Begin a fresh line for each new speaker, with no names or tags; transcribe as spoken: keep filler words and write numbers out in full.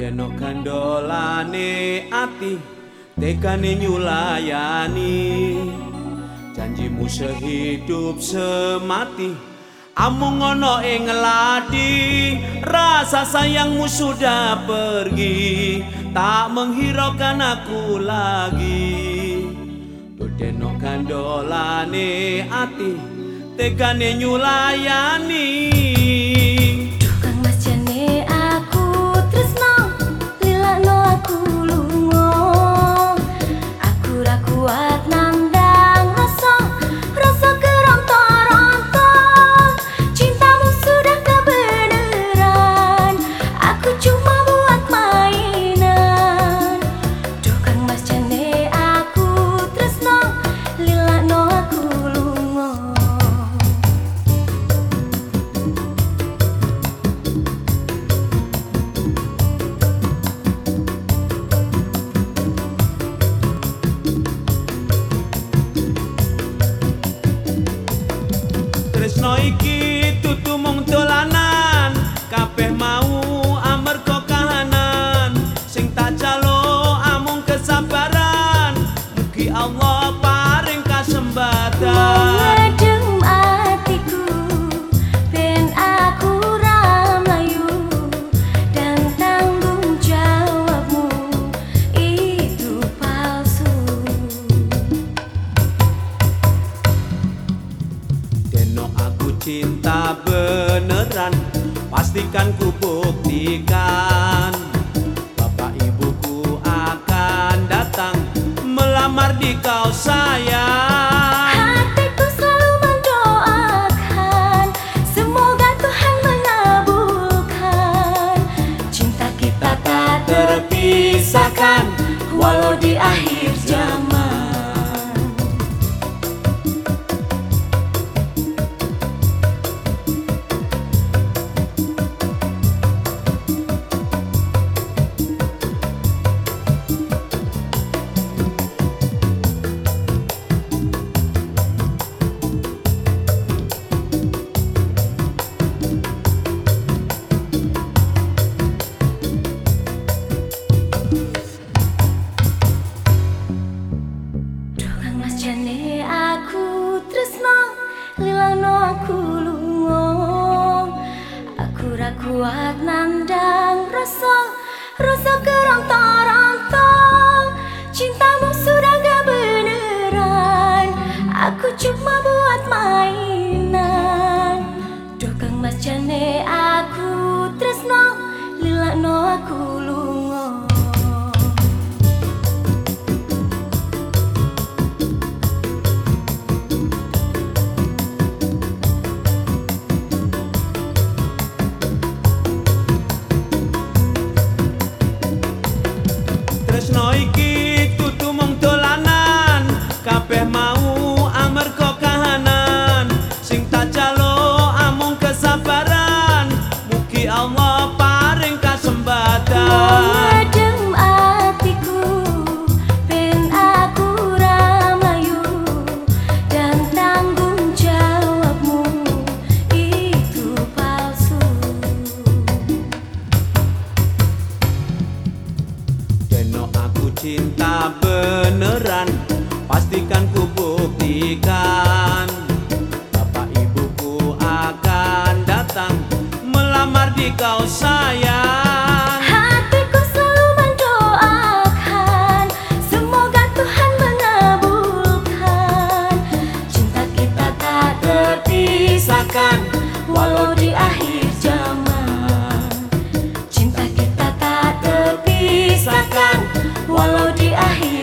Denok kandolane ati tekane nyulayani, janjimu sehidup semati amung ono ing ngeladi. Rasa sayangmu sudah pergi, tak menghiraukan aku lagi. Denok kandolane ati tekane nyulayani. Tresno iki dudu mung dolanan, kabeh mau amarga kahanan. Sing tak jaluk amung kesabaran, mugi Allah paring kasempatan.
Ngedem atiku ben aku ra mlayu, dan tanggung jawabmu itu palsu.
Denok aku cinta beneran, pastikan ku buktikan. Bapak ibuku akan datang melamar di kau sayang.
Hatiku selalu mendoakan, semoga Tuhan mengabulkan. Cinta kita tak
Terpisahkan
walau di akhir zaman. Jane aku tresno lilano aku lungo, aku ra kuat nandang rasa rasa kerontong-rontong. Cintamu sudah gak beneran, aku cuma buat mainan. Duh Kang Mas Jane aku tresno lilano aku lungo.
Tresno iki dudu mung dolanan, kabeh mau amarga kahanan. Sing tak jaluk amung kesabaran, mugi Allah paring kasempatan.
Ngedem atiku ben aku ra mlayu, dan tanggung jawabmu itu palsu.
Denok aku cinta beneran, pastikan ku buktikan. Bapak ibuku akan datang melamar di kau sayang.
Hatiku selalu mendoakan, semoga Tuhan mengabulkan. Cinta kita tak terpisahkan walau di akhir zaman. Cinta kita tak terpisahkan walau di akhir